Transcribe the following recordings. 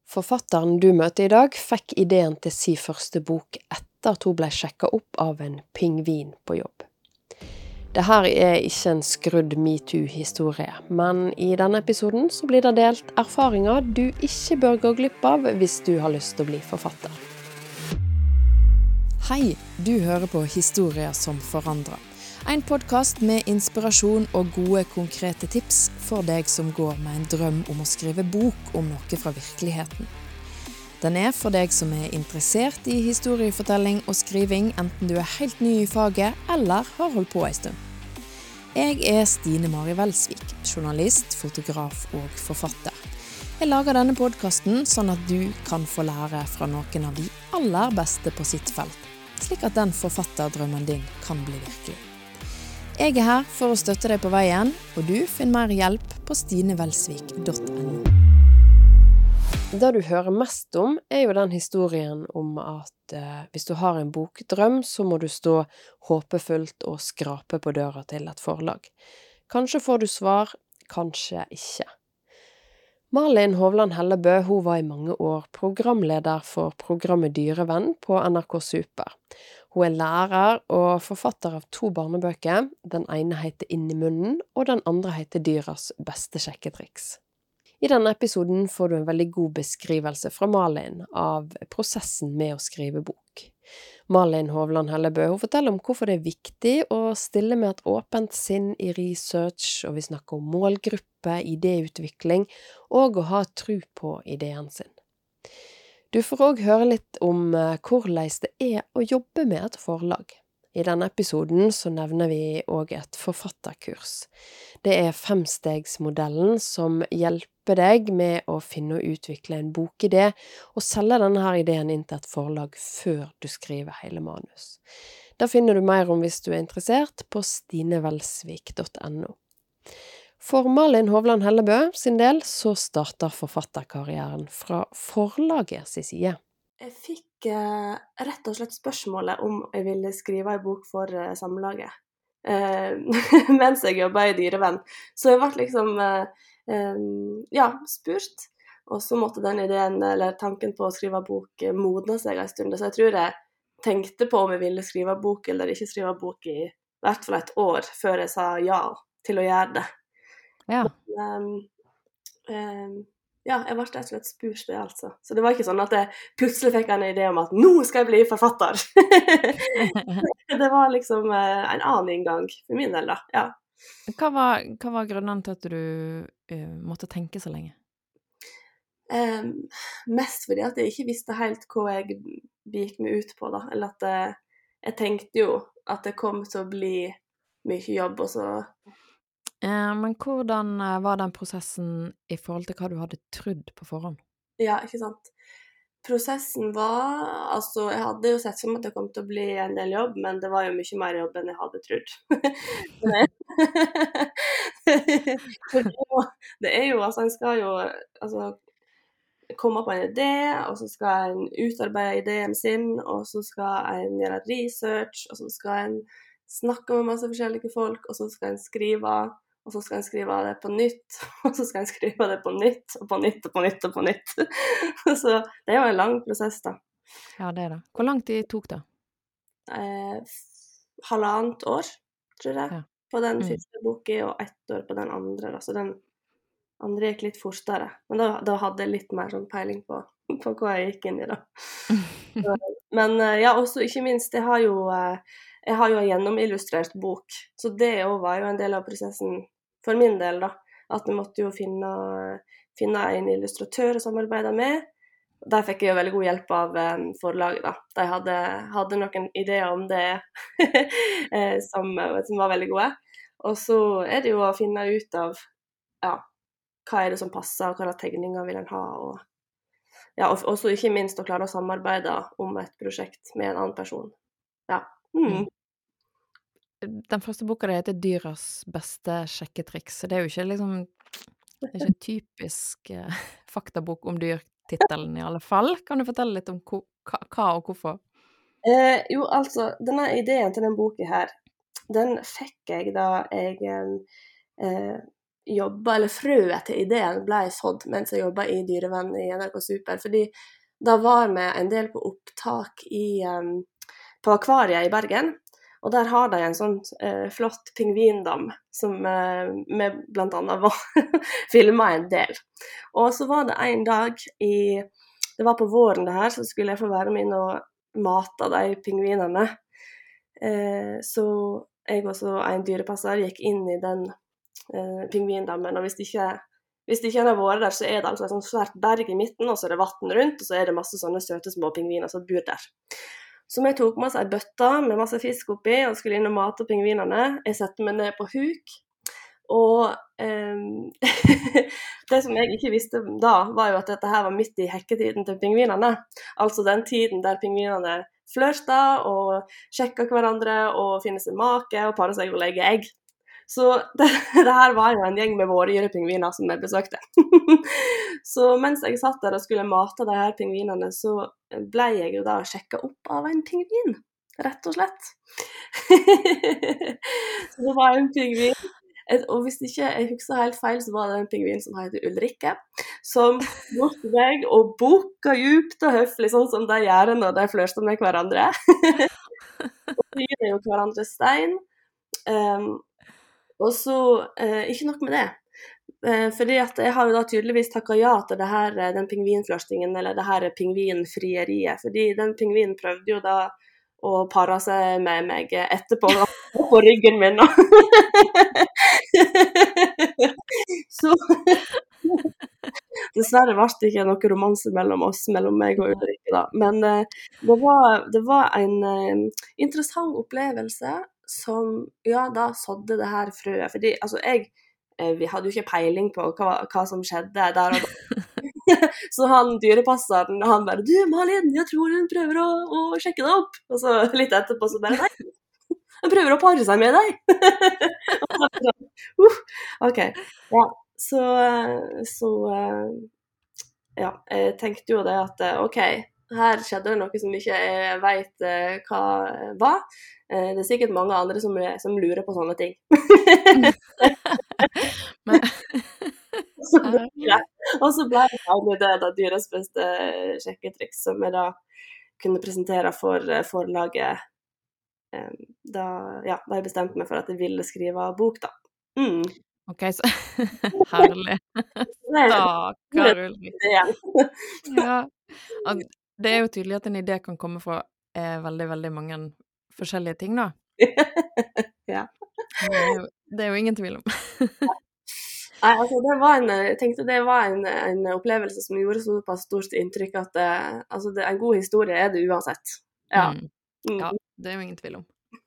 Forfatteren du møter I dag fikk ideen til sin første bok etter at hun ble sjekket opp av en pingvin på jobb. Dette ikke en skrudd MeToo-historie, men I denne episoden så blir det delt erfaringer du ikke bør gå glipp av hvis du har lyst til å bli forfatter. Hei, du hører på Historier som forandrer. En podcast med inspirasjon og gode konkrete tips for deg som går med en drøm om å skrive bok om noe fra virkeligheten. Den for deg som interessert I historiefortelling og skriving, enten du helt ny I faget eller har holdt på en stund. Jeg Stine Marie Welsvik, journalist, fotograf og forfatter. Jeg lager denne podcasten sånn at du kan få lære fra noen av de aller beste på sitt felt, slik at den forfatterdrømmen din kan bli virkelig. Jeg her for å støtte deg på veien, og du finner mer hjelp på stinevelsvik.no. Det du hører mest om jo den historien om at hvis du har en bokdrøm, så må du stå håpefullt og skrape på døra til et forlag. Kanskje får du svar, kanskje ikke. Malin Hovland Hellebø, hun var I mange år programleder for programmet Dyrevenn på NRK Super. Hun lærer og forfatter av 2 barnebøker. Den ene heter Inn I munnen, og den andre heter Dyras beste sjekketriks. I denne episoden får du en veldig god beskrivelse fra Malin av prosessen med å skrive bok. Malin Hovland Hellebø, hun forteller om hvorfor det viktig å stille med et åpent sinn I research, og vi snakker om målgruppe, idéutvikling, og å ha tro på ideen sin. Du får også høre litt om hvordan det å jobbe med et forlag. I denne episoden så nevner vi også et forfatterkurs. Det 5-stegsmodellen som hjelper deg med å finne og utvikle en bokidé, og selge denne her ideen inn til et forlag før du skriver hele manus. Det finner du mer om hvis du interessert på stinevelsvik.no. For Malin Hovland Hellebø sin del så starter forfatterkarrieren fra forlaget sin side. Jeg fikk rett og slett spørsmålet om jeg ville skrive en bok for samlaget mens jeg jobbet I Dyrevenn. Så jeg ble liksom spurt, og så måtte den ideen, eller tanken på å skrive bok modne seg en stund. Så jeg tror jeg tenkte på om jeg ville skrive bok eller ikke skrive bok I hvert fall et år før jeg sa ja til å gjøre det. Ja. Jeg ble rett og slett spurt det, altså. Så det var ikke sånn at jeg plutselig fikk en idé om at nå skal jeg bli forfatter. Det var liksom en annen inngang for min del, da. Ja. Hva var grunnen til at du måtte tenke så lenge? Mest fordi at jeg ikke visste helt hva jeg gikk meg ut på, da. Eller at jeg tenkte jo at det kom til å bli mye jobb, og så... Men hvordan var den prosessen I forhold til hva du hadde trodd på forhånd? Ja, ikke sant. Prosessen var, altså jeg hadde jo sett som at det kom til å bli en del jobb, men det var jo mye mer jobb enn jeg hadde trodd. Det jo, altså en skal jo komme på en idé, og så skal en utarbeide ideen sin, og så skal en gjøre research, og så skal en snakke med masse forskjellige folk, og så skal en skrive, og så skal en skrive det på nytt, og så skal en skrive det på nytt, og på nytt, og på nytt, og på nytt. Så det jo en lang prosess, da. Ja, det det. Hvor lang tid tok det? 1,5 år, tror jeg, Ja. på den første boken, og 1 år på den andre, da. Så den andre gikk litt fortere. Men da hadde jeg litt mer sånn peiling på hva jeg gikk inn I, da. Men ja, også ikke minst, jeg har jo en gjennomillustrert bok, så det også var jo en del av prosessen for min del, da. At jeg måtte jo finne en illustratør å samarbeide med. Der fikk jeg jo veldig god hjelp av forlaget, da. De hadde noen ideer om det som var veldig gode. Og så det jo å finne ut av hva det som passer, hva slags tegninger vil en ha, og også ikke minst å klare å samarbeide om et prosjekt med en annen person. Ja. Den første boka det heter Dyras beste sjekketriks, så det jo ikke liksom, det ikke en typisk faktabok om dyrtittelen I alle fall. Kan du fortelle litt om hva og hvorfor? Jo, altså, denne ideen til den boken her, den fikk jeg da jeg jobbet, eller frøet til ideen ble sådd mens jeg jobbet i Dyrevenn i NRK Super, fordi da var vi en del på opptak på Akvariet i Bergen, og der har de en sånn flott pingvindam som vi blant annet filmet en del. Og så var det en dag det var på våren det her, så skulle jeg få være med inn og mate de pingvinene. Så jeg også, en dyrepasser, gikk inn i den pingvindammen, og hvis ikke en har vært der, så det altså et sånt svært berg i midten, og så det vatten rundt, og så det masse sånne søte små pingviner som bor der. Så vi tok med oss en bøtte med masse fisk oppi, og skulle inn og mate pingvinene. Jeg setter meg ned på huk, og det som jeg ikke visste da, var jo at dette her var midt i hekketiden til pingvinene, altså den tiden der pingvinene flørter og sjekker hverandre og finner seg make og parer seg og legger egg. Så det her var jo en gjeng med vårgyrepingviner som jeg besøkte. Så mens jeg satt der og skulle mate de her pingvinene, så ble jeg jo da sjekket opp av en pingvin, rett og slett. Så det var en pingvin, og hvis ikke jeg husker helt feil, så var det en pingvin som heter Ulrikke, som bort til meg og bukka djupt og høflig, sånn som de gjør når de flørter med hverandre. Og så gir de jo hverandre stein. Og så, ikke nok med det, fordi at jeg har jo da tydeligvis takket ja til det her, den pingvinflørstingen, eller det her pingvinfrieriet, fordi den pingvinen prøvde jo da å pare seg med meg etterpå på ryggen min. Så dessverre var det ikke noe romanse mellom meg og Ulrikke da, men det var en interessant opplevelse, som da sådde det her frøet, fordi altså vi hadde jo ikke peiling på hva som skjedde der og da. Så han dyrepasseren, han bare, du Malin, jeg tror hun prøver å sjekke deg opp, og så litt etterpå så bare, nei, hun prøver å pare seg med deg. Ok, ja, så ja, jeg tenkte jo det at ok, her skjedde det noe som ikke jeg vet hva var. Det sikkert mange andre som lurer på sånne ting. Og så ble det egentlig det da dyres beste sjekketriks, som jeg da kunne presentere for forlaget da jeg bestemte meg for at jeg ville skrive bok da. Ok, så herlig. Stakkar Ulrik. Ja, det jo tydelig at en idé kan komme fra veldig, veldig mange forskjellige ting da. Ja. Det jo ingen tvil om. Nei, altså jeg tenkte det var en opplevelse som gjorde såpass stort inntrykk at altså en god historie det uansett. Ja. Ja, det jo ingen tvil om.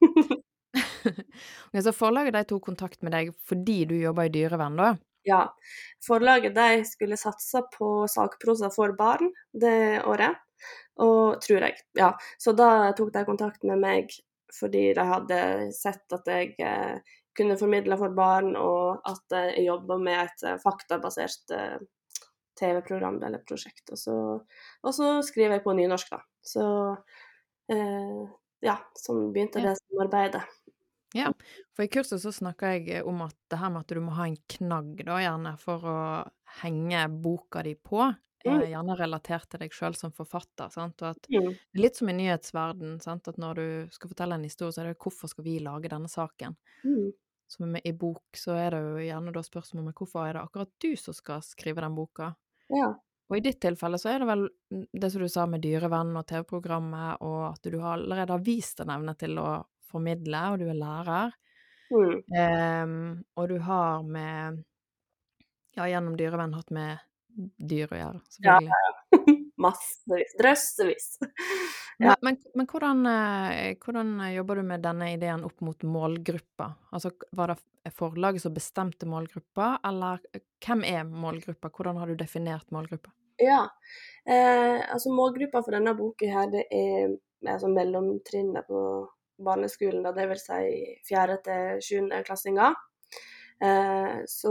Okay, så forlaget de tok kontakt med deg fordi du jobber i Dyrevenn da? Ja, forlaget de skulle satse på sakprosa for barn det året, og tror jeg, ja. Så da tok de kontakt med meg fordi de hadde sett at jeg kunne formidle for barn, og at jeg jobber med et faktabasert TV-program eller prosjekt. Og så skriver jeg på nynorsk da. Så ja, sånn begynte det samarbeidet. Ja, for i kurset så snakket jeg om at det her med at du må ha en knagg da, gjerne, for å henge boka di på, gjerne relatert til deg selv som forfatter, sant? Og at det litt som i nyhetsverden, sant? At når du skal fortelle en historie, så det hvorfor skal vi lage denne saken? Som i bok, så det jo gjerne da spørsmål om hvorfor det akkurat du som skal skrive den boka? Ja. Og i ditt tilfelle så det vel det som du sa med Dyrevenn og TV-programmet, og at du allerede har vist en evne til å formidle, og du lærer. Og du har gjennom Dyrevenn hatt med dyr å gjøre, selvfølgelig. Ja. Massevis, drøssevis. Ja. Men hvordan jobber du med denne ideen opp mot målgruppa? Altså, var det forlaget som bestemte målgruppa, eller hvem målgruppa? Hvordan har du definert målgruppa? Ja, altså målgruppa for denne boken her, det altså mellomtrinnet på barneskolen, det vil si 4. til 7. klassinger. Så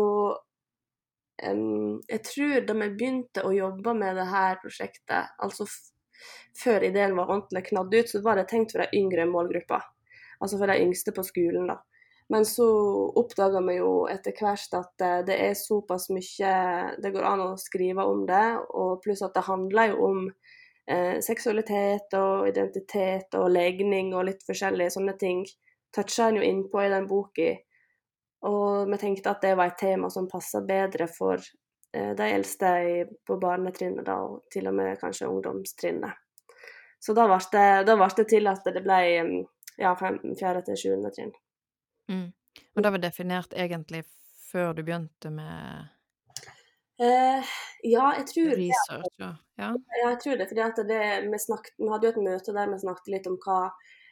jeg tror da vi begynte å jobbe med det her prosjektet, altså før ideen var ordentlig knadd ut, så var det tenkt for de yngre målgrupper, altså for de yngste på skolen da. Men så oppdaget vi jo etter hvert at det såpass mye det går an å skrive om det, og pluss at det handler jo om seksualitet og identitet og legning og litt forskjellige sånne ting. Toucher en jo innpå i den boka, og vi tenkte at det var et tema som passet bedre for de eldste på barnetrinnet da, og til og med kanskje ungdomstrinnet. Så da ble det til at det ble 4. til 7. trinn. Og det var definert egentlig før du begynte med Ja, jeg tror research, ja. Ja, jeg tror det, fordi at vi hadde jo et møte der vi snakket litt om hva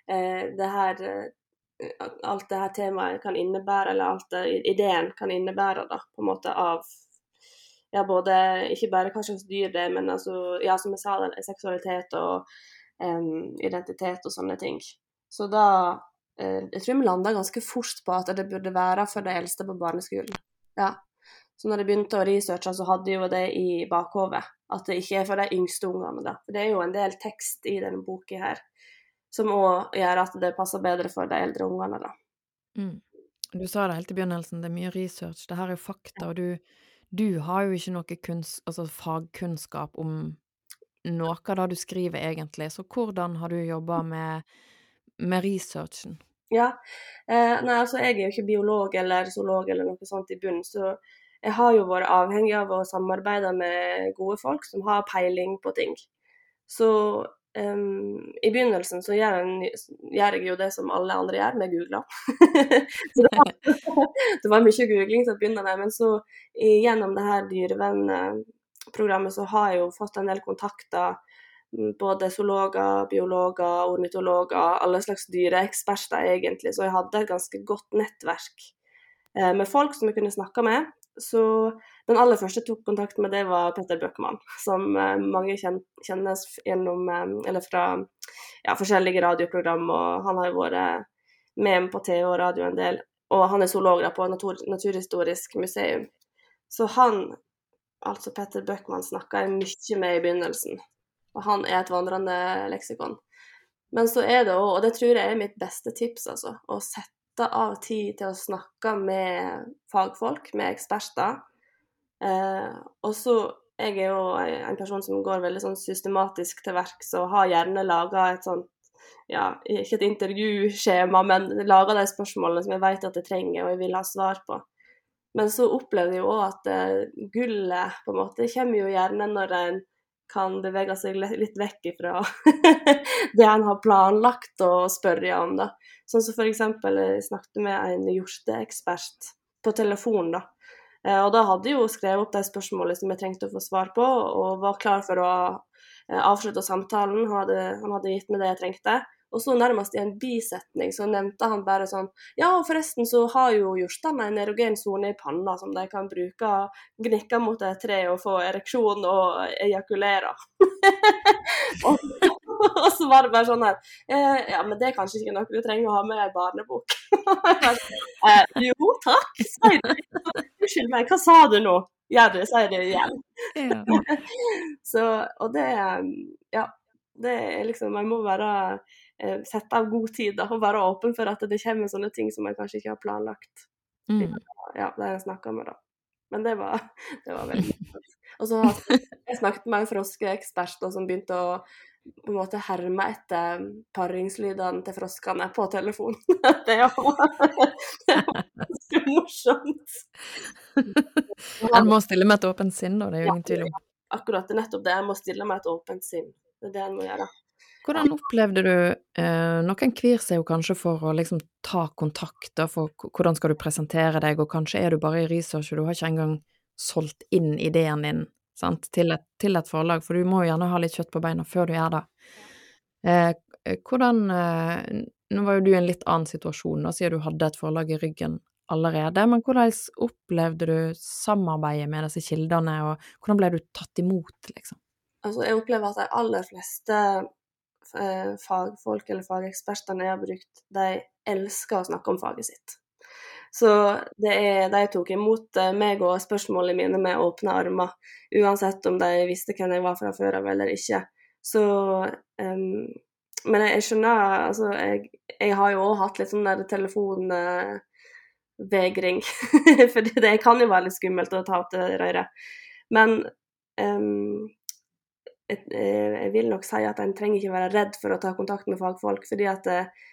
alt det her temaet kan innebære, eller alt det ideen kan innebære da, på en måte av både, ikke bare hva slags dyr det men altså, som jeg sa, seksualitet og identitet og sånne ting. Så da, jeg tror vi landet ganske fort på at det burde være for de eldste på barneskolen. Ja. Så når jeg begynte å researche, så hadde jeg jo det i bakhovet, at det ikke for de yngste ungene da. For det jo en del tekst i denne boken her, som også gjør at det passer bedre for de eldre ungene da. Du sa det helt i begynnelsen, det mye research, det her jo fakta, og du har jo ikke noe fagkunnskap om noe av det du skriver egentlig, så hvordan har du jobbet med researchen? Ja, nei, altså jeg jo ikke biolog eller zoolog eller noe sånt i bunnen, så jeg har jo vært avhengig av å samarbeide med gode folk som har peiling på ting. Så i begynnelsen så gjør jeg jo det som alle andre gjør, med googler. Så det var mye googling til å begynne med, men så gjennom det her dyrevennprogrammet så har jeg jo fått en del kontakter, både zoologer, biologer, ornitologer, alle slags dyreeksperter egentlig, så jeg hadde et ganske godt nettverk med folk som jeg kunne snakke med. Så den aller første jeg tok kontakt med, det var Petter Bøckmann, som mange kjennes gjennom, eller fra forskjellige radioprogram, og han har jo vært med på TV og radio en del, og han zoolog da på Naturhistorisk museum. Så han, altså Petter Bøckmann, snakket jeg mye med i begynnelsen, og han et vandrende leksikon. Men så det også, og det tror jeg mitt beste tips, altså, å sette av tid til å snakke med fagfolk, med eksperter. Og så, jeg jo en person som går veldig sånn systematisk til verks, og har gjerne laget et sånt, ikke et intervjuskjema, men laget de spørsmålene som jeg vet at jeg trenger, og jeg vil ha svar på. Men så opplevde jeg jo også at gullet, på en måte, kommer jo gjerne når en kan bevege seg litt vekk ifra det en har planlagt å spørre om da. Sånn som for eksempel, jeg snakket med en hjorteekspert på telefon da. Og da hadde jeg jo skrevet opp de spørsmålene som jeg trengte å få svar på, og var klar for å avslutte samtalen. Han hadde gitt meg det jeg trengte. Og så nærmest i en bisetning så nevnte han bare sånn, ja, og forresten så har jo hjortene en erogen zone i panna som de kan bruke, gnikke mot et tre og få ereksjon og ejakulere. og så var det bare sånn her, ja, men det er kanskje ikke noe du trenger å ha med i barnebok. Jo, takk, sier du. Unnskyld meg, hva sa du nå? Ja, du sier det igjen. Så, og det, det liksom, man må være sette av god tid da, og være åpen for at det kommer sånne ting som jeg kanskje ikke har planlagt. Det jeg snakket med da. Men det var veldig godt. Og så har jeg snakket med en froskeekspert som begynte å på en måte herme etter paringslydene til froskene på telefon. Det var ganske morsomt. En må stille med et åpent sinn, og det jo ingen tvil om. Akkurat, det nettopp det. Jeg må stille med et åpent sinn. Det det en må gjøre. Hvordan opplevde du, noen kvir seg jo kanskje for å liksom ta kontakt da, for hvordan skal du presentere deg, og kanskje du bare i research, og du har ikke engang solgt inn ideen din, sant, til et forlag, for du må jo gjerne ha litt kjøtt på beina før du gjør det. Hvordan, nå var jo du i en litt annen situasjon, da, siden du hadde et forlag i ryggen allerede, men hvordan opplevde du samarbeidet med disse kildene, og hvordan ble du tatt imot, liksom? Altså, jeg opplever at de aller fleste fagfolk eller fagekspertene jeg har brukt, de elsker å snakke om faget sitt. Så de tok imot meg og spørsmålene mine med åpne armer, uansett om de visste hvem jeg var fra før av eller ikke. Så, men jeg skjønner, altså, jeg har jo også hatt litt sånn der vegring. For det kan jo være litt skummelt å ta opp det røret. Men jeg vil nok si at en trenger ikke være redd for å ta kontakt med fagfolk, fordi at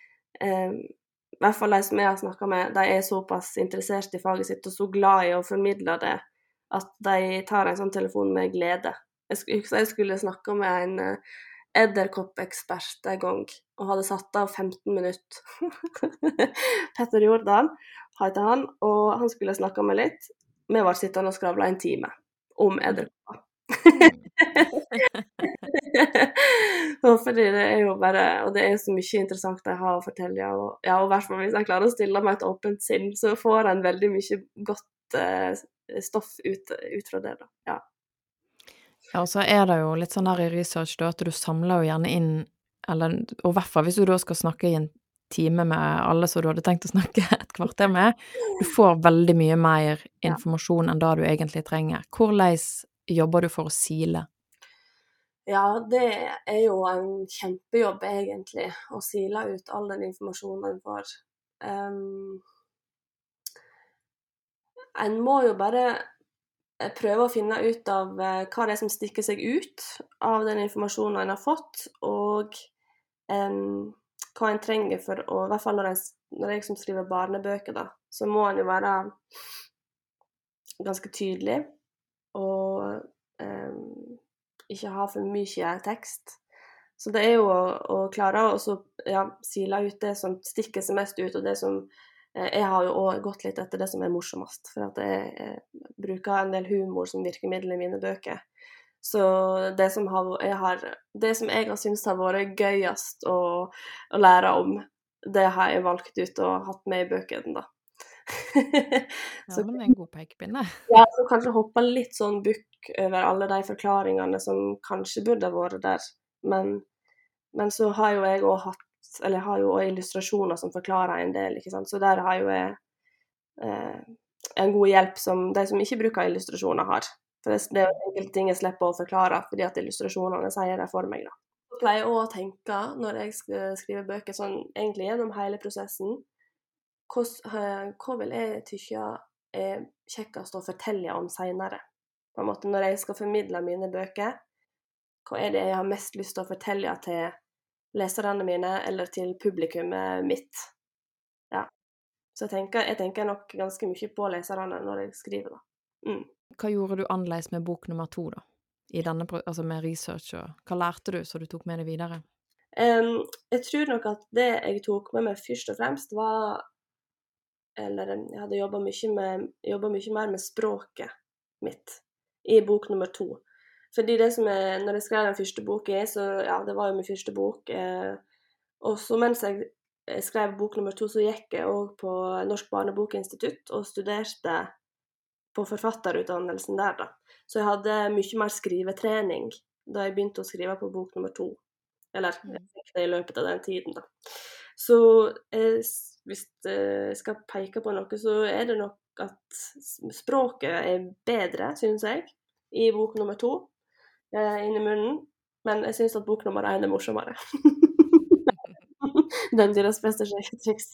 i hvert fall de som jeg har snakket med, de er såpass interessert i faget sitt og så glad i å formidle det, at de tar en sånn telefon med glede. Jeg skulle snakke med en edderkoppekspert en gang, og hadde satt av 15 minutter. Petter Jordan heter han, og han skulle snakke med litt. Vi var sittende og skravla en time om edderkopper. Og fordi det er jo bare, og det er så mye interessant de har å fortelle, og ja, og i hvert fall hvis en klarer å stille med et åpent sinn, så får en veldig mye godt stoff ut fra det da, ja. Ja, og så er det jo litt sånn der i research da, at du samler jo gjerne inn, eller, og i hvert fall hvis du da skal snakke i en time med alle som du hadde tenkt å snakke et kvarter med, du får veldig mye mer informasjon enn det du egentlig trenger. Hvordan jobber du for å sile? Ja, det er jo en kjempejobb egentlig, å sile ut all den informasjonen en får. En må jo bare prøve å finne ut av hva det er som stikker seg ut av den informasjonen en har fått, og hva en trenger for å, i hvert fall når jeg som skriver barnebøker da, så må en jo være ganske tydelig, og ikke ha for mye tekst. Så det er jo å klare å sile ut det som stikker seg mest ut, og det som jeg har jo også gått litt etter det som er morsomst, for at jeg bruker en del humor som virkemiddel i mine bøker. Så det som jeg har syntes har vært gøyest å lære om, det har jeg valgt ut og hatt med i bøkene da. Ja, men det er en god pekepinne. Ja, så kanskje hoppe litt sånn bukk over alle de forklaringene som kanskje burde vært der, men så har jo jeg også jeg har jo også illustrasjoner som forklarer en del, ikke sant, så der har jo jeg en god hjelp som de som ikke bruker illustrasjoner har, for det er jo enkelte ting jeg slipper å forklare, fordi at illustrasjonene sier det for meg da. Jeg pleier også å tenke, når jeg skriver bøker, sånn egentlig gjennom hele prosessen, hva vil jeg tykke er kjekkest å fortelle om senere? På en måte, når jeg skal formidle mine bøker, hva er det jeg har mest lyst til å fortelle til leserne mine, eller til publikummet mitt? Ja. Så jeg tenker nok ganske mye på leserne når jeg skriver da. Hva gjorde du annerledes med bok nummer 2 da? I denne, altså med research, og hva lærte du så du tok med det videre? Jeg tror nok at det jeg tok med meg først og fremst var, eller jeg hadde jobbet mye mer med språket mitt i bok nummer 2. Fordi det som når jeg skrev den første boken, så ja, det var jo min første bok, og så mens jeg skrev bok nummer 2, så gikk jeg også på Norsk Barnebokinstitutt og studerte på forfatterutdannelsen der da. Så jeg hadde mye mer skrivetrening da jeg begynte å skrive på bok nummer 2, eller jeg fikk det i løpet av den tiden da. Så hvis jeg skal peke på noe, så er det nok at språket er bedre, synes jeg, i bok nummer 2, inn i munnen, men jeg synes at bok nummer 1 er morsommere. Den deres beste sjekketriks.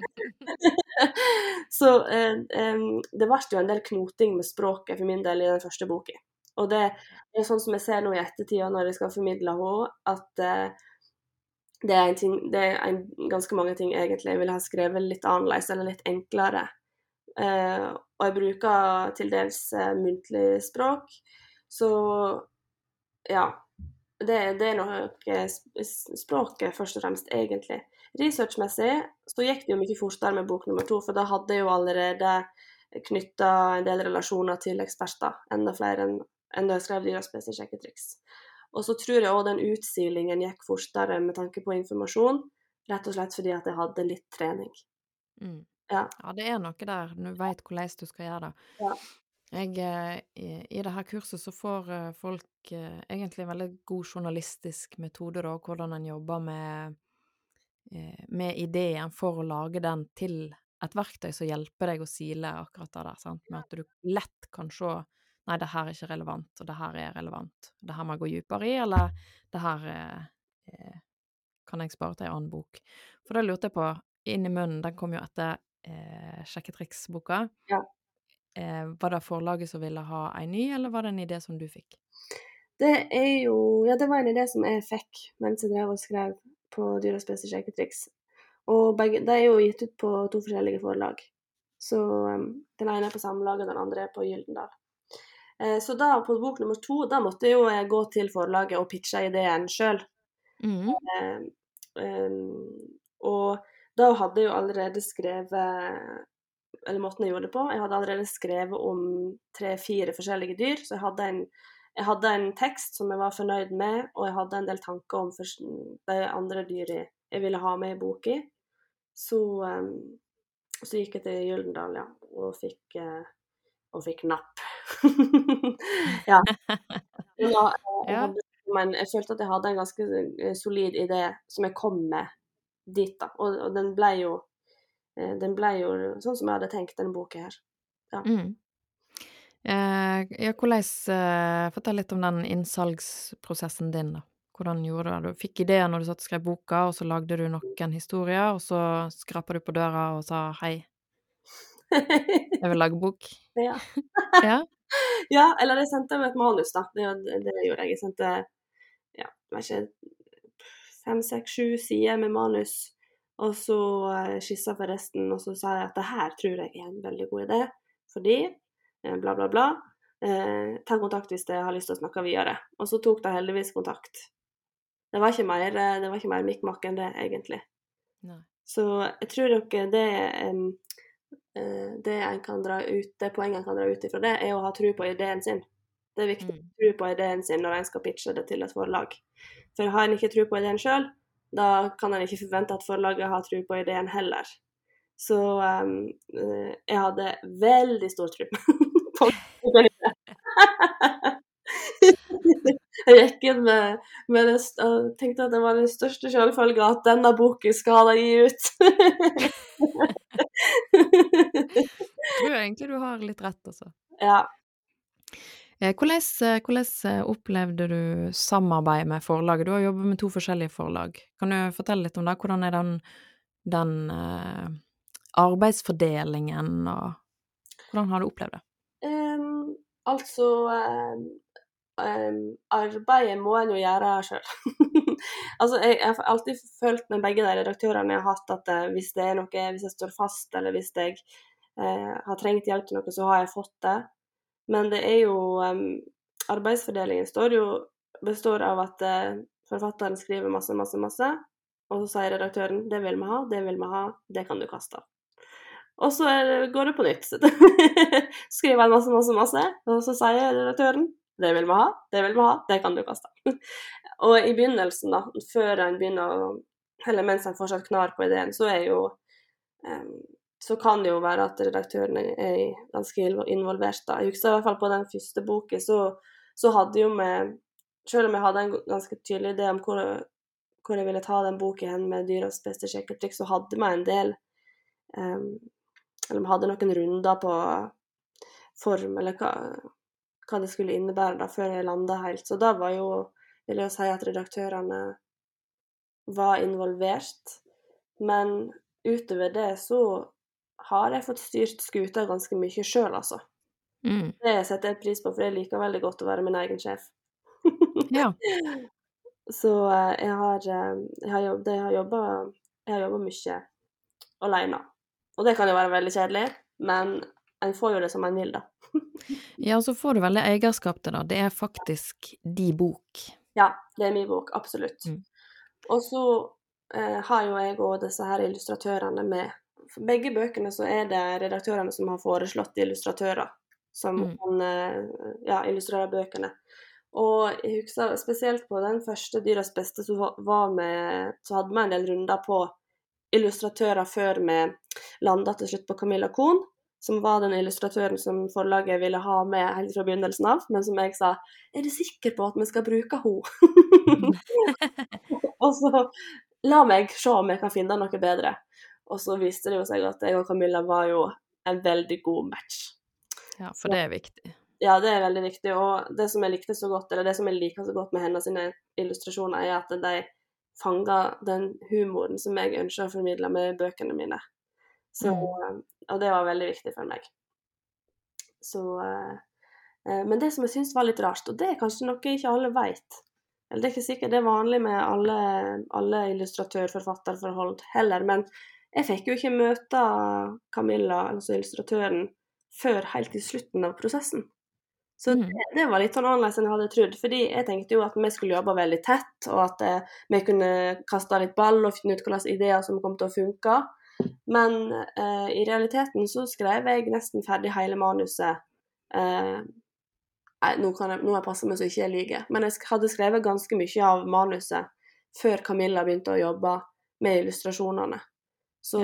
Så det var jo en del knoting med språket for min del i den første boken. Og det er sånn som jeg ser nå i ettertida når jeg skal formidle henne, at det er ganske mange ting egentlig jeg vil ha skrevet litt annerledes eller litt enklere. Og jeg bruker til dels muntlig språk, så ja, det er noe språket først og fremst egentlig. Researchmessig så gikk det jo mye fortere med bok nummer 2, for da hadde jeg jo allerede knyttet en del relasjoner til eksperter, enda flere enn da jeg skrev Dyras beste sjekketriks. Og så tror jeg også den utsilingen gikk fortere med tanke på informasjon, rett og slett fordi at jeg hadde litt trening. Ja, det er noe der, du vet hvordan du skal gjøre det. Ja. I det her kurset så får folk egentlig en veldig god journalistisk metode da, hvordan en jobber med ideen for å lage den til et verktøy som hjelper deg å sile akkurat det der, sant? Med at du lett kan se nei, det her er ikke relevant, og det her er relevant. Det her må jeg gå dypere i, eller det her kan jeg spare til en annen bok. For da lurte jeg på, inn i munnen, den kom jo etter sjekketriksboka. Ja. Var det forlaget som ville ha en ny, eller var det en idé som du fikk? Det det var en idé som jeg fikk mens jeg drev og skrev på Dyras beste sjekketriks. Og begge, de er jo gitt ut på 2 forskjellige forlag. Så den ene er på Samlaget, den andre er på Gyldendal. Så da på bok nummer 2, da måtte jo jeg gå til forlaget og pitche ideen selv. Og da hadde jeg jo allerede skrevet, eller måten jeg gjorde det på, jeg hadde allerede skrevet om 3-4 forskjellige dyr, så jeg hadde en tekst som jeg var fornøyd med, og jeg hadde en del tanker om de andre dyr jeg ville ha med i boken. Så gikk jeg til Gyldendal, ja, og fikk napp. Ja. Men jeg følte at jeg hadde en ganske solid idé som jeg kom med dit, da. Og den ble jo sånn som jeg hadde tenkt denne boken her. Ja. Fortell litt om den innsalgsprosessen din, da. Hvordan gjorde du det? Du fikk ideen når du satt og skrev boka, og så lagde du noen historier, og så skrapet du på døra og sa hei, jeg vil lage bok. Ja. Ja? Ja, eller jeg sendte med et manus, da. Det gjorde jeg. Jeg sendte, ja, det var ikke 5, 6, 7 sider med manus, og så skissa for resten, og så sa jeg at det her tror jeg er en veldig god idé, fordi bla, bla, bla. Ta kontakt hvis jeg har lyst til å snakke videre. Og så tok de heldigvis kontakt. Det var ikke mer mikk-makk enn det, egentlig. Nei. Så jeg tror nok det poenget en kan dra ut ifra det, er å ha tro på ideen sin. Det er viktig å ha tro på ideen sin når en skal pitche det til et forlag. For har en ikke tro på ideen selv, da kan en ikke forvente at forlaget har tro på ideen heller. Så jeg hadde veldig stor tro på ideen. Jeg gikk inn med det, og tenkte at det var den største selvfølge at denne boken skal jeg gi ut. Jeg tror egentlig du har litt rett, altså. Ja. Hvordan opplevde du samarbeid med forlaget? Du har jobbet med 2 forskjellige forlag. Kan du fortelle litt om det? Hvordan er den arbeidsfordelingen, og hvordan har du opplevd det? Altså arbeidet må en jo gjøre selv. Altså, jeg har alltid følt med begge de redaktørene jeg har hatt, at hvis det er noe, hvis jeg står fast, eller hvis jeg har trengt hjelp til noe, så har jeg fått det. Men det er jo arbeidsfordelingen består av at forfatteren skriver masse, og så sier redaktøren det vil vi ha, det kan du kaste. Og så går det på nytt. Skriver han masse, og så sier redaktøren det vil vi ha, det kan du kaste. Og i begynnelsen, da, før en begynner, eller mens en fortsatt knar på ideen, så kan det jo være at redaktøren er ganske involvert, da. Jeg husker i hvert fall på den første boken, så hadde jo vi, selv om jeg hadde en ganske tydelig idé om hvor jeg ville ta den boken hen med Dyras beste sjekketriks, så hadde vi en del, eller vi hadde noen runder på form, eller hva det skulle innebære da, før jeg landet helt. Så da vil jeg jo si at redaktørene var involvert, men utover det så har jeg fått styrt skuta ganske mye selv, altså. Det setter jeg pris på, for jeg liker veldig godt å være min egen sjef. Ja. Så jeg har jobbet mye alene. Og det kan jo være veldig kjedelig, men en får jo det som en vil, da. Ja, og så får du veldig eierskap til det. Det er faktisk de bok. Ja, det er min bok, absolutt. Og så har jo jeg og disse her illustratørene med. For begge bøkene så er det redaktørene som har foreslått illustratører som kan illustrere bøkene. Og jeg husker spesielt på den første Dyras beste, så hadde vi en del runder på illustratører før vi landet til slutt på Camilla Kohn, som var den illustratøren som forlaget ville ha med helt fra begynnelsen av, men som jeg sa, er du sikker på at vi skal bruke henne? Og så la meg se om jeg kan finne noe bedre. Og så viste det jo seg at jeg og Camilla var jo en veldig god match. Ja, for det er viktig. Ja, det er veldig viktig, og det som jeg likte så godt, eller det som jeg liker så godt med hennes illustrasjoner, er at de fanger den humoren som jeg ønsker å formidle med bøkene mine. Så, og det var veldig viktig for meg. Så, men det som jeg synes var litt rart, og det er kanskje noe ikke alle vet, eller det er ikke sikkert det er vanlig med alle illustratør-forfatterforhold heller, men jeg fikk jo ikke møte Camilla, altså illustratøren, før helt i slutten av prosessen. Så det var litt sånn annerledes enn jeg hadde trodd, fordi jeg tenkte jo at vi skulle jobbe veldig tett, og at vi kunne kaste litt ball og finne ut hvilke ideer som kom til å funke. Men i realiteten så skrev jeg nesten ferdig hele manuset. Nå må jeg passe meg så ikke jeg lyver, men jeg hadde skrevet ganske mye av manuset før Camilla begynte å jobbe med illustrasjonene. Så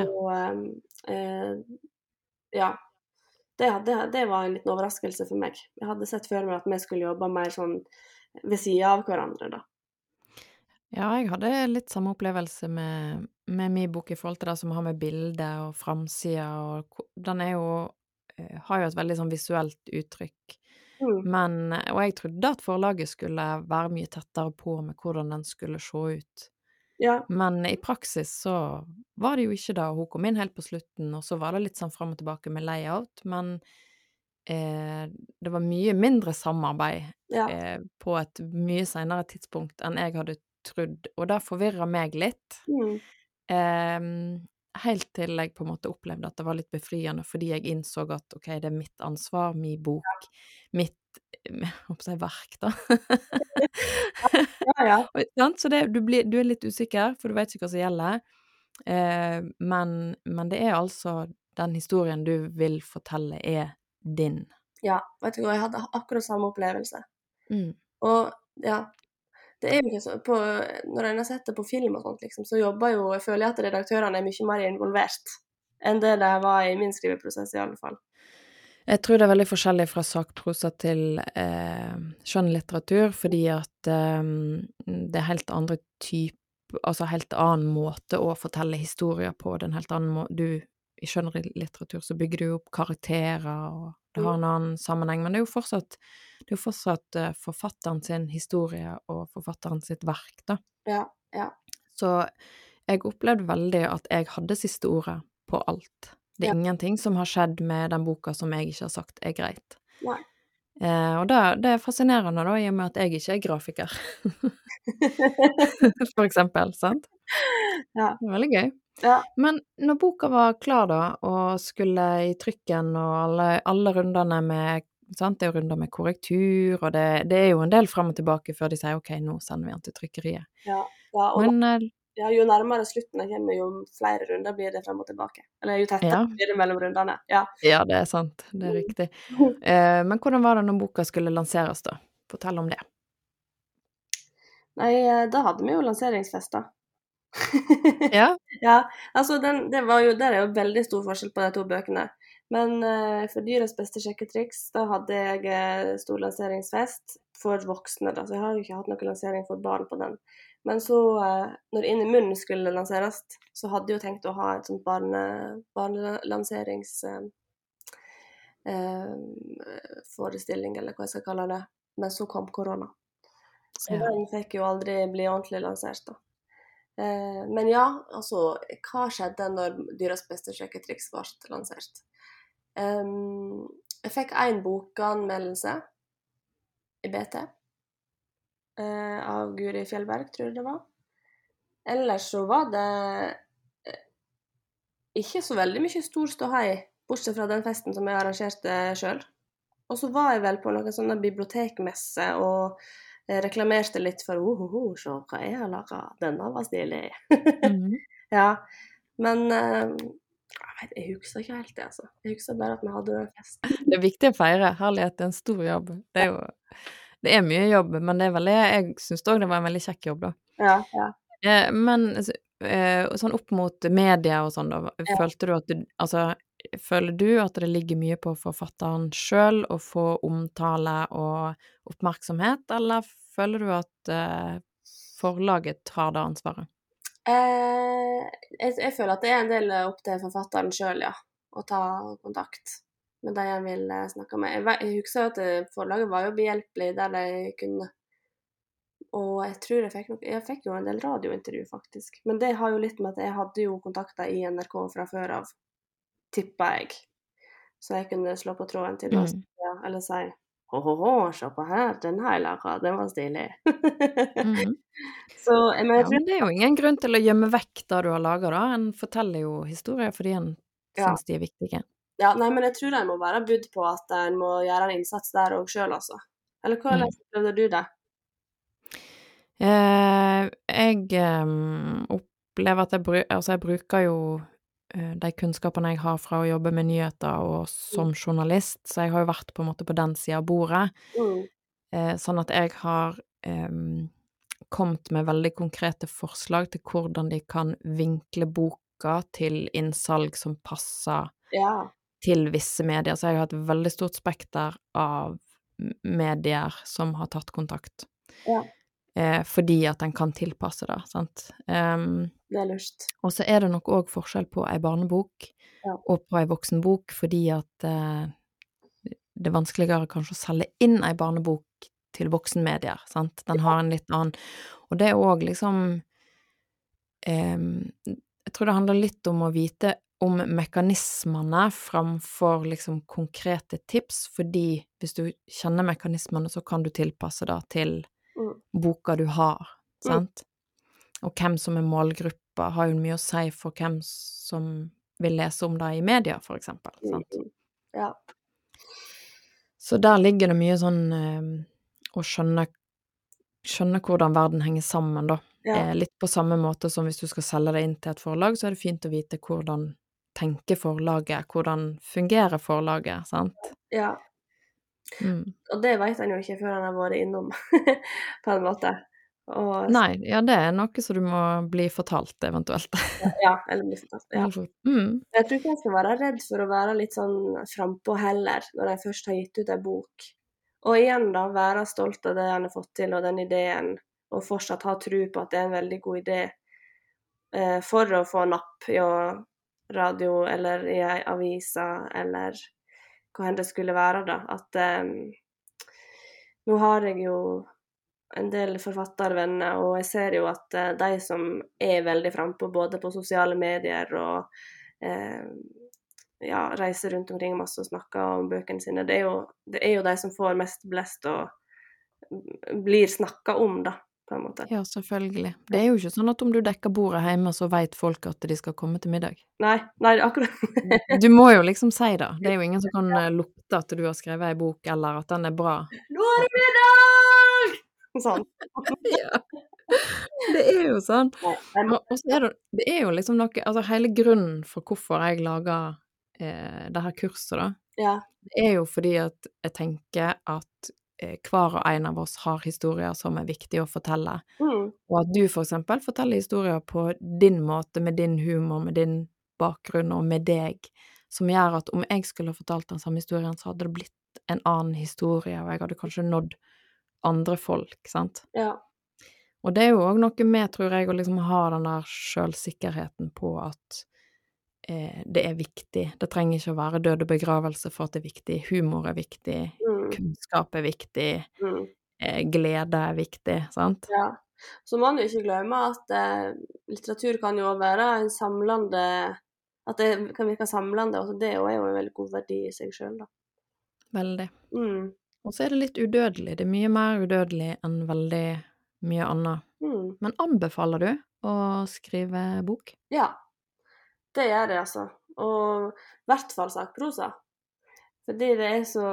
ja. Det var en liten overraskelse for meg. Jeg hadde sett for meg at vi skulle jobbe mer sånn ved siden av hverandre, da. Ja, jeg hadde litt samme opplevelse med min bok i forhold til det som har med bilder og framsida, og den er jo har jo et veldig sånn visuelt uttrykk. Og jeg trodde at forlaget skulle være mye tettere på med hvordan den skulle se ut. Ja. Men i praksis så var det jo ikke det, hun kom inn helt på slutten, og så var det litt sånn frem og tilbake med layout, men det var mye mindre samarbeid på et mye senere tidspunkt enn jeg hadde trodd, og det forvirret meg litt. Helt til jeg på en måte opplevde at det var litt befriende, fordi jeg innså at ok, det er mitt ansvar, min bok, mitt verk, da. Så du er litt usikker, for du vet ikke hva som gjelder, men det er altså den historien du vil fortelle er din. Ja, vet du hva, jeg hadde akkurat samme opplevelse. Og ja, det er jo ikke så, når jeg har sett det på film og sånt, liksom, så jeg føler at redaktørene er mye mer involvert enn det de var i min skriveprosess i alle fall. Jeg tror det er veldig forskjellig fra sakprosa til skjønnlitteratur, fordi at det er helt andre altså helt annen måte å fortelle historier på, det er en helt annen måte. I skjønnlitteratur så bygger du opp karakterer, og det har en annen sammenheng, men det er jo fortsatt forfatteren sin historie og forfatteren sitt verk, da. Ja. Så jeg opplevde veldig at jeg hadde siste ordet på alt. Det er ingenting som har skjedd med den boka som jeg ikke har sagt er greit. Nei. Og det er fascinerende da, i og med at jeg ikke er grafiker. For eksempel, sant? Ja. Det er veldig gøy. Ja. Men når boka var klar da, og skulle i trykken, og alle rundene med, sant, det er jo runder med korrektur, og det er jo en del frem og tilbake før de sier, ok, nå sender vi den til trykkeriet. Ja, og men, jo nærmere slutten jeg kommer, jo flere runder blir det frem og tilbake. Eller jo tettere blir det mellom rundene. Ja, det er sant, det er riktig. Men hvordan var det når boka skulle lanseres da? Fortell om det. Nei, da hadde vi jo lanseringsfest da. Ja? Ja, altså det er jo veldig stor forskjell på de to bøkene. Men for Dyras beste sjekketriks, da hadde jeg stor lanseringsfest for voksne, da. Så jeg har jo ikke hatt noen lansering for barn på den. Men så, når Inn i munnen skulle lanseres, så hadde jeg jo tenkt å ha et sånt barnelanserings forestilling, eller hva jeg skal kalle det. Men så kom korona. Så den fikk jo aldri bli ordentlig lansert da. Men ja, altså, hva skjedde når Dyras beste sjekketriks ble lansert? Jeg fikk en bokanmeldelse i BT av Guri Fjellberg, tror jeg det var. Ellers så var det ikke så veldig mye stor ståhei, bortsett fra den festen som jeg arrangerte selv. Og så var jeg vel på noen sånne bibliotekmesse og reklamerte litt for se hva jeg har laget, denne var stilig. Ja, men jeg husker ikke helt det, altså. Jeg husker bare at vi hadde den festen. Det er viktig å feire. Herlighet, det er en stor jobb. Det er mye jobb, men jeg synes også det var en veldig kjekk jobb da. Ja. Men sånn opp mot media og sånn da, føler du at det ligger mye på forfatteren selv å få omtale og oppmerksomhet, eller føler du at forlaget tar det ansvaret? Jeg føler at det er en del opp til forfatteren selv, ja, å ta kontakt med de jeg vil snakke med. Jeg husker at forlaget var jo behjelpelig der de kunne. Og jeg tror jeg fikk jo en del radiointervju faktisk. Men det har jo litt med at jeg hadde jo kontakter i NRK fra før av. tipper jeg. Så jeg kunne slå på tråden til oss, ja, eller si «Ho, se på her, den har jeg laget, den var stilig». Mhm. Så, men jeg Ja, tror, men det er jo ingen grunn til å gjemme vekk det du har laget da. En forteller jo historier fordi en ja. synes de er viktige. Ja, nei, men jeg tror jeg må være budd på at en må gjøre en innsats der også selv, altså. Eller hvordan opplevde du det? Jeg opplever at jeg bruker jo de kunnskapene jeg har fra å jobbe med nyheter og som journalist, så jeg har jo vært på en måte på den siden av bordet, Mm, sånn at jeg har kommet med veldig konkrete forslag til hvordan de kan vinkle boka til innsalg som passer ja, til visse medier, så jeg har et veldig stort spekter av medier som har tatt kontakt. ja, Fordi at en kan tilpasse det, sant. det er lurt. Og så er det nok òg forskjell på ei barnebok Ja, og på ei voksenbok, fordi at det er vanskeligere kanskje å selge inn ei barnebok til voksenmedier, sant. Den har en litt annen. Og det er òg liksom jeg tror det handler litt om å vite om mekanismene framfor liksom konkrete tips, fordi hvis du kjenner mekanismene, så kan du tilpasse det til mm, boka du har, mm, sant? Og hvem som er målgruppa har jo mye å si for hvem som vil lese om det i media, for eksempel, sant? ja, Så der ligger det mye sånn å skjønne hvordan verden henger sammen, da. ja, Litt på samme måte som hvis du skal selge det inn til et forlag, så er det fint å vite hvordan tenker forlaget, hvordan fungerer forlaget, sant? ja. Og det vet en jo ikke før han har vært innom, på en måte. Og, Nei, ja, det er noe som du må bli fortalt, eventuelt. ja, eller bli fortalt, ja. Mm. Jeg tror ikke jeg skal være redd for å være litt sånn frempå heller, når jeg først har gitt ut en bok. Og igjen da, være stolt av det han har fått til, og den ideen, og fortsatt ha tro på at det er en veldig god idé, for å få napp i radio, eller i ei avisa, eller hva enn det skulle være da. At nå har jeg jo en del forfattervenner, og jeg ser jo at de som er veldig frempå, både på sosiale medier og ja, reiser rundt omkring masse og snakker om bøkene sine, det er jo de som får mest blest og blir snakket om, da, på en måte. Ja, selvfølgelig. Det er jo ikke sånn at om du dekker bordet hjemme, så vet folk at de skal komme til middag. Nei, akkurat. Du må jo liksom si det. Det er jo ingen som kan lukte at du har skrevet ei bok, eller at den er bra. Nå er det middag! Sånn. Ja, det er jo sånn. Nei, Og så er det er jo liksom noe, altså hele grunnen for hvorfor jeg lager det her kurset da, ja, det er jo fordi at jeg tenker at hver og en av oss har historier som er viktige å fortelle, og at du for eksempel forteller historier på din måte, med din humor, med din bakgrunn og med deg, som gjør at om jeg skulle ha fortalt den samme historien, så hadde det blitt en annen historie, og jeg hadde kanskje nådd andre folk, sant? ja, Og det er jo også noe med, tror jeg, å liksom ha den der selvsikkerheten på at det er viktig. Det trenger ikke å være død og begravelse for at det er viktig. Humor er viktig, kunnskap er viktig, glede er viktig, sant? ja. Så må man jo ikke glemme at litteratur kan jo være en samlende, at det kan virke samlende, og det er jo en veldig god verdi i seg selv, da. Veldig. Mm. Og så er det litt udødelig. Det er mye mer udødelig enn veldig mye annet. Men anbefaler du å skrive bok? Ja, det gjør det, altså. Og i hvert fall sakprosa. Fordi det er så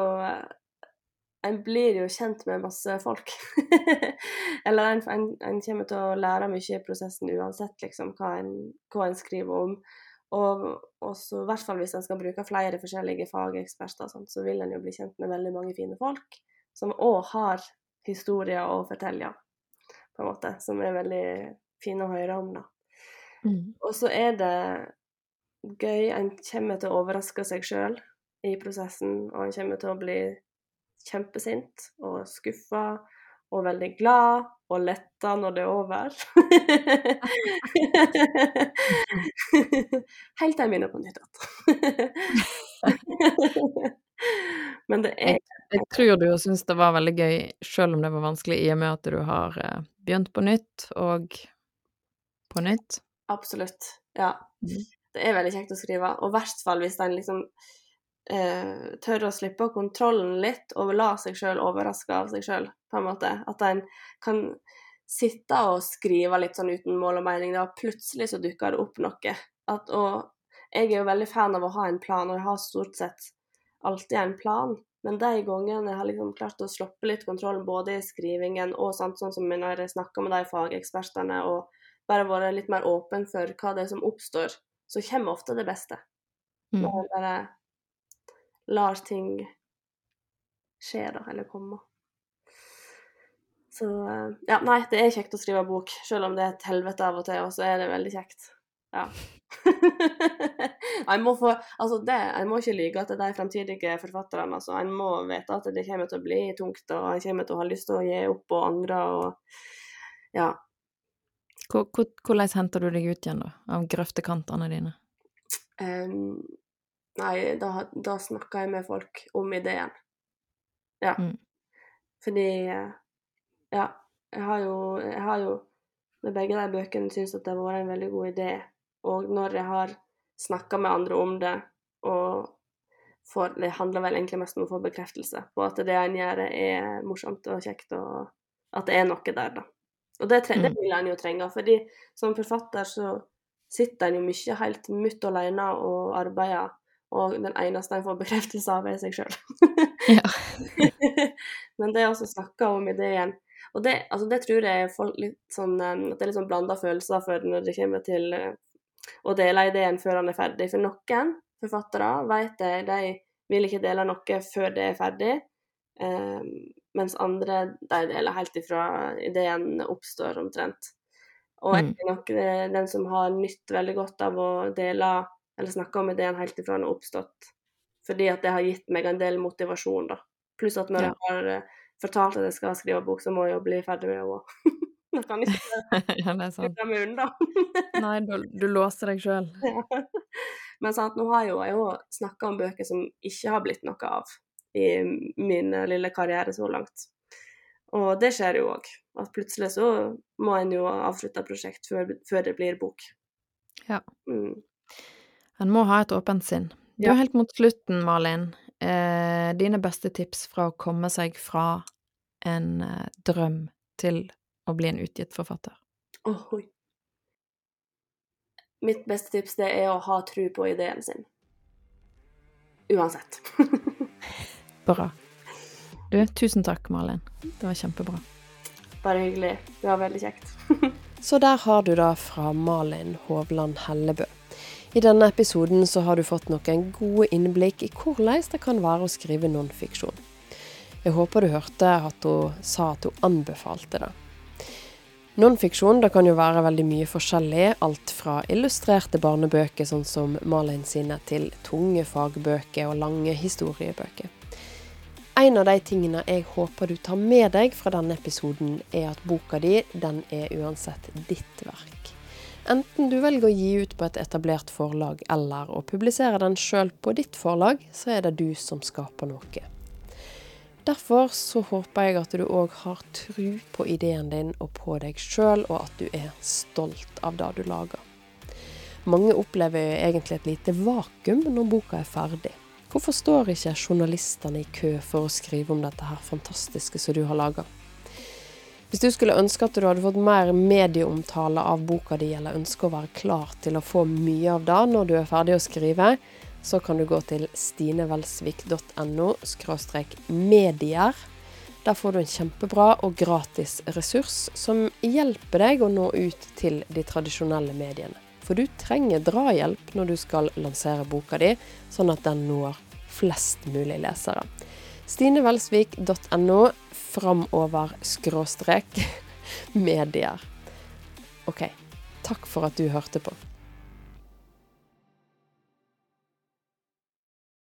en blir jo kjent med masse folk. Eller en kommer til å lære mye i prosessen uansett, liksom, hva en skriver om. Og så i hvert fall hvis en skal bruke flere forskjellige fageksperter, sånn, så vil en jo bli kjent med veldig mange fine folk, som også har historier å fortelle, på en måte, som er veldig fine å høre om, da. Og så er det gøy, en kommer til å overraske seg selv i prosessen, og en kommer til å bli kjempesint og skuffet og veldig glad og letta når det er over. Helt til jeg begynner på nytt igjen. Men det er Jeg tror du synes det var veldig gøy, selv om det var vanskelig, i og med at du har begynt på nytt og på nytt. absolutt, ja. det veldig kjekt å skrive, og i hvert fall hvis en liksom tør å slippe kontrollen litt, og la seg selv overraske av seg selv, på en måte. At en kan sitte og skrive litt sånn uten mål og mening, og plutselig så dukker det opp noe. Og jeg jo veldig fan av å ha en plan, og jeg har stort sett alltid en plan, men de gangene jeg har liksom klart å sloppe litt kontrollen både i skrivingen og sånn som når jeg snakker med de fagekspertene, og bare være litt mer åpen for hva det som oppstår, så kommer ofte det beste. Når jeg bare lar ting skje da, eller komme. Så, ja, nei, det kjekt å skrive bok, selv om det et helvete av og til, og så det veldig kjekt. Ja. Jeg må ikke lyge til de fremtidige forfatterne, altså. Jeg må vite at det kommer til å bli tungt, og jeg kommer til å ha lyst til å gi opp og andre, og ja. Hvordan henter du deg ut igjen da, av grøftekantene dine? Nei, da snakker jeg med folk om ideen. Ja. Fordi, ja, jeg har jo med begge de bøkene synes at det har vært en veldig god idé, og når jeg har snakket med andre om det, og det handler vel egentlig mest om å få bekreftelse på at det en gjør morsomt og kjekt, og at det noe der da. Og det vil en jo trenge, fordi som forfatter så sitter en jo mye helt mutt alene og arbeider, og den eneste en får bekreftelse av seg selv. Ja. Men det også snakke om ideen, og det tror jeg folk litt sånn, at det litt sånn blandet følelser for når det kommer til å dele ideen før han ferdig. For noen forfattere vet de vil ikke dele noe før det ferdig, mens andre, de deler helt ifra ideen oppstår omtrent. Og jeg nok den som har nytt veldig godt av å dele, eller snakke om ideen helt ifra den har oppstått, fordi at det har gitt meg en del motivasjon da. Pluss at når jeg har fortalt at jeg skal skrive bok, så må jeg jo bli ferdig med å jeg kan ikke slutte med unna. Nei, du låser deg selv. Ja. Men sant, nå har jeg jo snakket om bøker som ikke har blitt noe av i min lille karriere så langt. Og det skjer jo også, at plutselig så må en jo avslutte prosjekt før det blir bok. Ja. En må ha et åpent sinn. Du helt mot slutten, Malin. Dine beste tips fra å komme seg fra en drøm til å bli en utgitt forfatter? Oi. Mitt beste tips det å ha tro på ideen sin. Uansett. Bra. Du, tusen takk, Malin. Det var kjempebra. Bare hyggelig. Det var veldig kjekt. Så der har du da fra Malin Hovland Hellebø. I denne episoden så har du fått noen gode innblikk i hvordan det kan være å skrive non-fiksjon. Jeg håper du hørte at hun sa at hun anbefalte det. Non-fiksjon, det kan jo være veldig mye forskjellig, alt fra illustrerte barnebøker sånn som Malin sine til tunge fagbøker og lange historiebøker. En av de tingene jeg håper du tar med deg fra denne episoden at boka di, den uansett ditt verk. Enten du velger å gi ut på et etablert forlag eller å publisere den selv på ditt forlag, så det du som skaper noe. Derfor så håper jeg at du også har tro på ideen din og på deg selv, og at du stolt av det du lager. Mange opplever egentlig et lite vakuum når boka ferdig. Hvorfor står ikke journalistene i kø for å skrive om dette her fantastiske som du har laget? Hvis du skulle ønske at du hadde fått mer medieomtale av boka di, eller ønsker å være klar til å få mye av det når du ferdig å skrive, så kan du gå til stinevelsvik.no/medier. Der får du en kjempebra og gratis ressurs som hjelper deg å nå ut til de tradisjonelle mediene. For du trenger drahjelp når du skal lansere boka di, sånn at den når flest mulig lesere. stinevelsvik.no/medier. Ok, takk for at du hørte på.